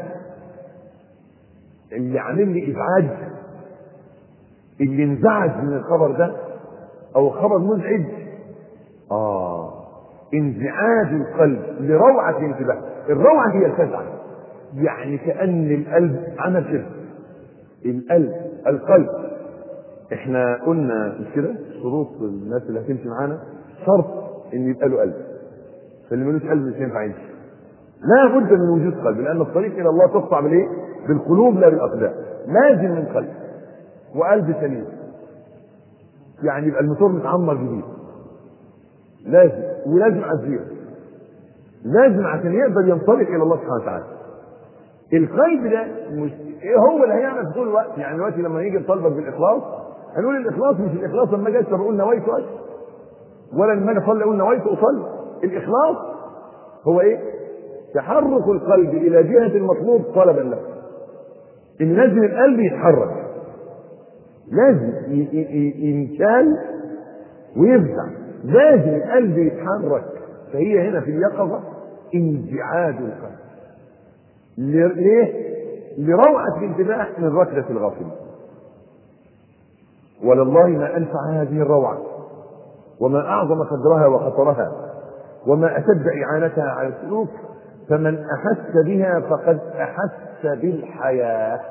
اللي عامل لي ازعاج، اللي انزعج من الخبر ده او خبر مزعج. اه انزعاج القلب لروعة الانتباه. الروعة هي الفزع، يعني كأن القلب عمل كده. القلب القلب احنا قلنا مش كده شروط الناس اللي هتمشي معانا، شرط ان يبقى له قلب، فاللي ملوش قلب مش هينفع يمشي. لا بد من وجود قلب، لان الطريق الى الله تقطع بالايه؟ بالقلوب لا بالاقدام. لازم من قلب وقلب سليم، يعني يبقى الموتور متعمر جديد، لازم. ولازم عزيز، لازم عشان يقدر ينطلق الى الله سبحانه وتعالى. القلب ده مش ايه هو اللي هيعمل طول الوقت. يعني دلوقتي لما نيجي نطالبك بالاخلاص هنقول الاخلاص مش الاخلاص لما اجي اشرب اقول نويت اشرب، ولا لما اجي اصلي اقول نويت اصلي. الاخلاص هو ايه؟ تحرك القلب الى جهه المطلوب طلبا له. ان لازم القلب يتحرك، لازم ينشال ويفزع، لازم القلب يتحرك. فهي هنا في اليقظه انزعاج القلب. ليه؟ لروعه الانتباه من ركضه الغافلين. ولله ما انفع هذه الروعه، وما اعظم قدرها وخطرها، وما اشد اعانتها على السلوك. فمن احس بها فقد احس بالحياه.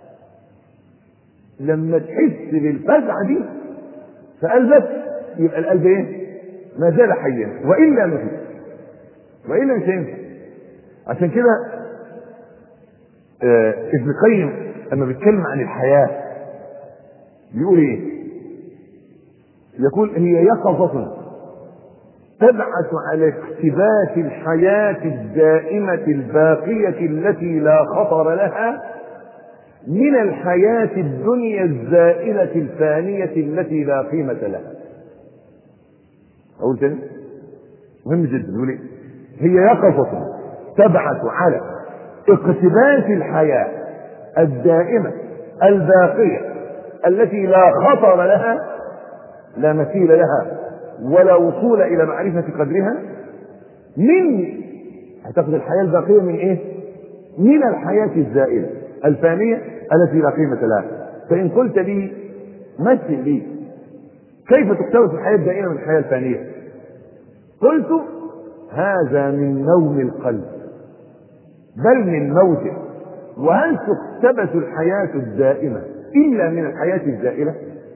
لما تحس بالفزعه دي في قلبك يبقى القلب ايه؟ ما زال حيا، والا ما فيش، والا مش هينفع. عشان كده آه ابن القيم لما بيتكلم عن الحياه بيقول ايه؟ يقول: هي يقظة تبعث على اقتباس الحياة الدائمة الباقية التي لا خطر لها من الحياة الدنيا الزائلة الفانية التي لا قيمة لها. أقول تاني مهم جدا. يقول ايه؟ هي يقظة تبعث على اقتباس الحياة الدائمة الباقية التي لا خطر لها، لا مثيل لها ولا وصول الى معرفة قدرها، من هتاخذ الحياة الباقية من ايه؟ من الحياة الزائلة الفانية التي لا قيمة لها. فإن قلت لي مثل لي كيف تقتبس الحياة الدائمة من الحياة الفانية؟ قلت: هذا من نوم القلب، بل من موته. وهل تقتبس الحياة الدائمة إلا من الحياة الزائلة؟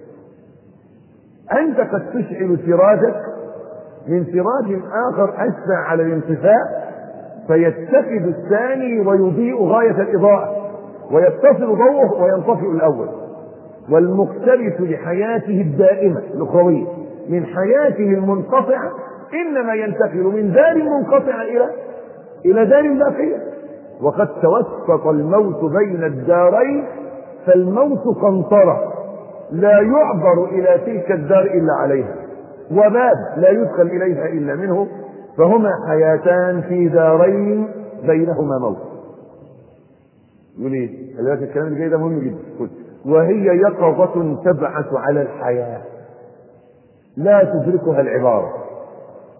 أنت قد تشعل سراجك من سراج آخر أشبع على الانطفاء، فيتخذ الثاني ويضيء غاية الإضاءة، ويتصل ضوءه وينطفئ الأول. والمقتبس لحياته الدائمة الأخروية من حياته المنقطعة إنما ينتقل من دار منقطعة إلى إلى دار باقية. وقد توسط الموت بين الدارين، فالموت قنطرة لا يعبر إلى تلك الدار إلا عليها، وباب لا يدخل إليها إلا منه، فهما حياتان في دارين بينهما موت. يقول ايه؟ الكلام اللي جاي ده مهم جدا. وهي يقظة تبعث على الحياة لا تدركها العبارة.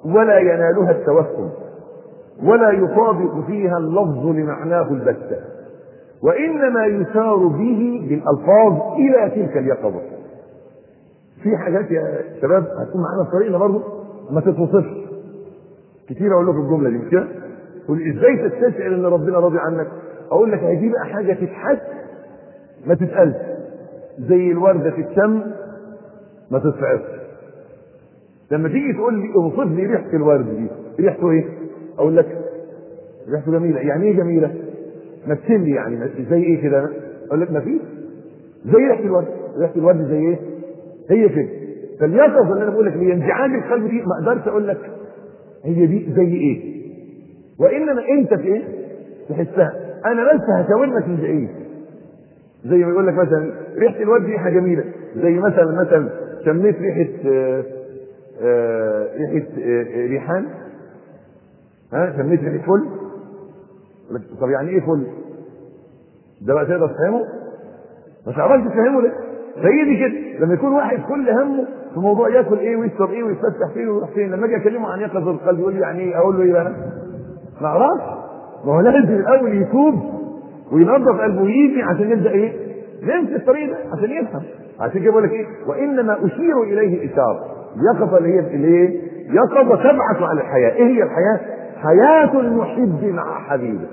ولا ينالها التوهم ولا يطابق فيها اللفظ لمعناه البتة، وإنما يسار به بالألفاظ إلى تلك اليقظة. في حاجات يا شباب هتكون معانا في طريقنا برضه ما تتوصفش كتير. أقول لكم الجملة دي مش كده؟ تقول إزاي تستشعر إن ربنا راضي عنك؟ أقول لك هيجي بقى حاجة تتحس ما تتقالش، زي الوردة في الشم ما تتفعصش. لما تيجي تقول لي اوصف لي ريحة الورد دي، ريحته إيه؟ أقول لك ريحته جميلة. يعني إيه جميلة؟ مثل لي يعني زي إيه كده؟ أقول لك ما فيش، زي ريحة الورد. ريحة الورد زي إيه؟ هي كده. فاليقظة اللي أنا بقول لك هي انزعاج القلب دي ما أقدرش أقول لك هي دي زي إيه؟ وإنما أنت في إيه؟ تحسها. أنا بس هشاور لك من بعيد. زي ما يقول لك مثلا ريحة الورد ريحة جميلة، زي مثلا مثلا شميت ريحة آآ آآ ريحة آآ ريحان، ها شميت ريحة فل. طب يعني إيه فل؟ ده بقى تقدر تفهمه؟ ما تعرفش تفهمه ده. فهي دي كده. لما يكون واحد كل همه في موضوع ياكل ايه ويشرب ايه ويتفتح فين ويروح فين، لما اجي اكلمه عن يقظة القلب يقول لي يعني ايه؟ اقول له ايه بقى؟ ما اعرفش. ما هو لازم الاول يتوب وينظف قلبه ويجي عشان يبدا ايه؟ نمشي الطريق ده عشان يفهم. عشان كده بقول لك ايه؟ وانما اشير اليه اشاره. اليقظه اللي هي الايه؟ يقظه تبعث على الحياه. ايه هي الحياه؟ حياه المحب مع حبيبه،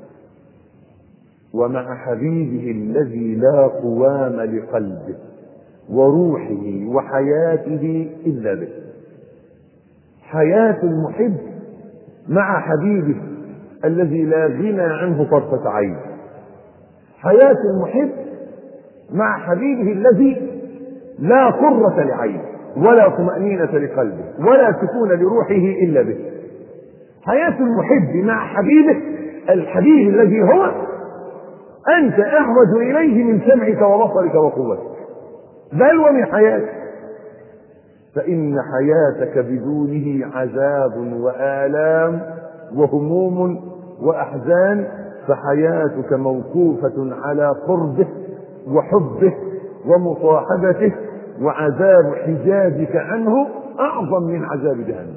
ومع حبيبه الذي لا قوام لقلبه وروحه وحياته إلا به. حياة المحب مع حبيبه الذي لا غنى عنه طرفة عين. حياة المحب مع حبيبه الذي لا قرة لعين ولا طمأنينة لقلبه ولا سكون لروحه إلا به. حياة المحب مع حبيبه الحبيب الذي هو أنت أحوج إليه من سمعك وبصرك وقوتك، بل ومن حياتك. فإن حياتك بدونه عذاب وآلام وهموم وأحزان، فحياتك موقوفة على قربه وحبه ومصاحبته، وعذاب حجازك عنه أعظم من عذاب جهنم.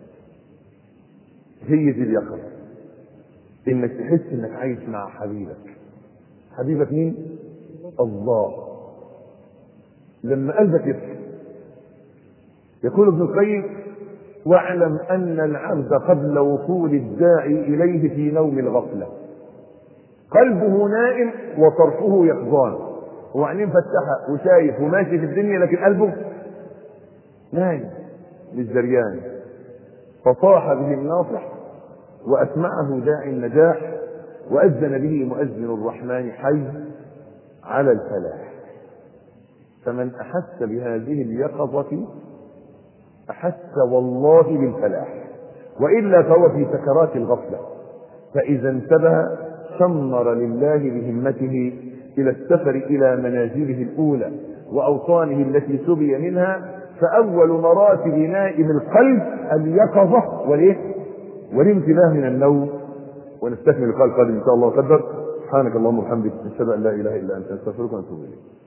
هي دي اليقظة، إنك تحس إنك عايش مع حبيبك. حبيبك مين؟ الله. لما قلبك يبكي يقول ابن القيم: واعلم ان العبد قبل وصول الداعي اليه في نوم الغفله، قلبه نائم وطرفه يقظان، هو عينيه مفتحه وشايف وماشي في الدنيا لكن قلبه نايم مش دريان. فصاح به الناصح واسمعه داعي النجاح واذن به مؤذن الرحمن حي على الفلاح. فمن احس بهذه اليقظه احس والله بالفلاح، والا فهو في سكرات الغفله. فاذا انتبه شمر لله بهمته الى السفر الى منازله الاولى واوطانه التي سبي منها. فاول مراتب نائم القلب اليقظه والايه؟ والانتباه من النوم. ونستكمل اللقاء القادم ان شاء الله وقدر. سبحانك اللهم وبحمدك، نشهد ان لا اله الا انت، نستغفرك ونتوب اليك.